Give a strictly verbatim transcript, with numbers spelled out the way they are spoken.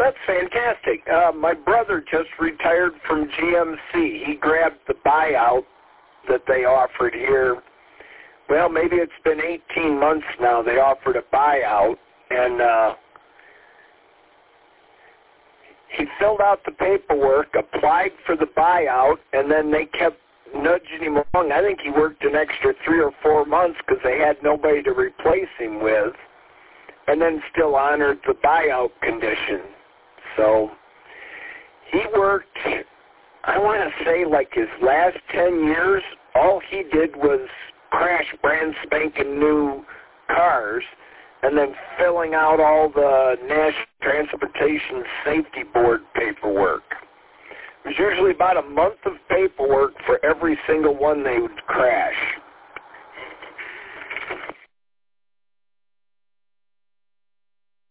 that's fantastic. Uh, my brother just retired from G M C. He grabbed the buyout that they offered here. Well, maybe it's been eighteen months now. They offered a buyout, and uh, he filled out the paperwork, applied for the buyout, and then they kept nudging him along. I think he worked an extra three or four months because they had nobody to replace him with, and then still honored the buyout condition. So he worked, I want to say, like his last ten years, all he did was crash brand spanking new cars and then filling out all the National Transportation Safety Board paperwork. It was usually about a month of paperwork for every single one they would crash.